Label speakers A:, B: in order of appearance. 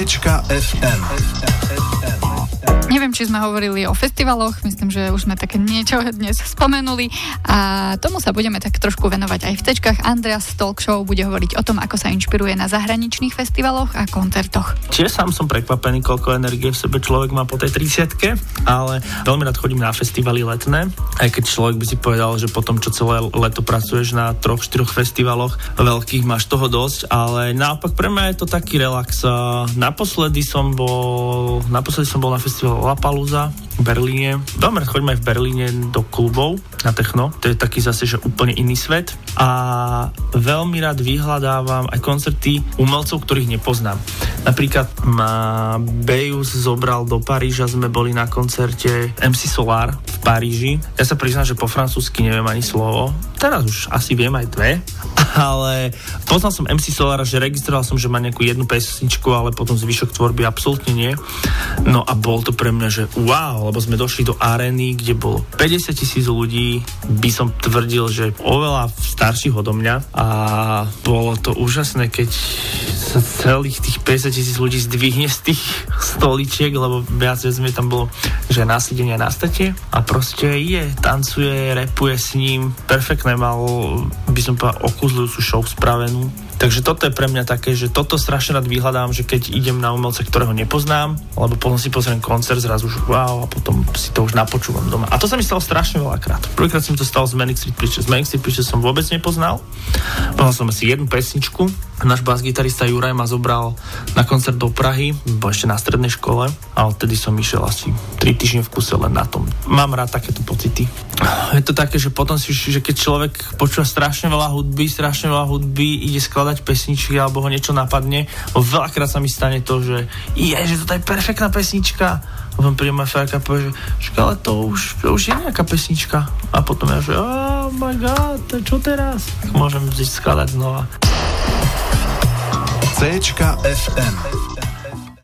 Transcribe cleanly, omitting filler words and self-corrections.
A: FM.
B: Neviem, či sme hovorili o festivaloch, myslím, že už sme také niečo dnes spomenuli a tomu sa budeme tak trošku venovať aj v tečkách. Andreas Talk Show bude hovoriť o tom, ako sa inšpiruje na zahraničných festivaloch a koncertoch.
C: Tiež sám som prekvapený, koľko energie v sebe človek má po tej 30-ke, ale veľmi rád chodím na festivaly letné, aj keď človek by si povedal, že potom, čo celé leto pracuješ na 3-4 festivaloch veľkých, máš toho dosť, ale naopak pre mňa je to taký relax. Naposledy som bol na festivalu Lollapalooza v Berlíne. Veľmi rád chodím aj v Berlíne do klubov na techno. To je taký zase, že úplne iný svet. A veľmi rád vyhľadávam aj koncerty umelcov, ktorých nepoznám. Napríklad ma Bejus zobral do Paríža, sme boli na koncerte MC Solar v Paríži. Ja sa priznám, že po francúzsky neviem ani slovo. Teraz už asi viem aj dve, ale poznal som MC Solara, že registroval som, že má nejakú jednu pesničku, ale potom zvyšok tvorby absolútne nie. No a bol to pre mňa, že wow, lebo sme došli do arény, kde bolo 50,000 ľudí, by som tvrdil, že oveľa starších odo mňa, a bolo to úžasné, keď sa celých tých 50,000 ľudí zdvihne z tých stoličiek, lebo viac sme tam bolo, že nasadenie na state a proste tancuje, rapuje s ním, perfektné, mal, by som povedal, okúzľujúcu show spravenú. Takže toto je pre mňa také, že toto strašne rád vyhľadám, že keď idem na umelca, ktorého nepoznám, alebo potom si pozriem koncert, zrazu už wow, a potom si to už napočúvam doma. A to sa mi stalo strašne veľakrát. Prvýkrát sa mi to stalo z Manic Street Preachers. Manic Street Preachers som vôbec nepoznal. Poznal som asi jednu pesničku. Náš bas-gitarista Juraj ma zobral na koncert do Prahy, bol ešte na strednej škole, a odtedy som išiel asi 3 týždne v kuse len na tom. Mám rád takéto pocity. Je to také, že potom si, že keď človek počúva strašne veľa hudby, ide skladať pesničky alebo ho niečo napadne. Veľakrát sa mi stane to, že toto je perfektná pesnička. A potom príde moja frajka a povie, že ale to už je nejaká pesnička. A potom ja, že oh my god, čo teraz? Tak môžem skladať znova.
A: FM.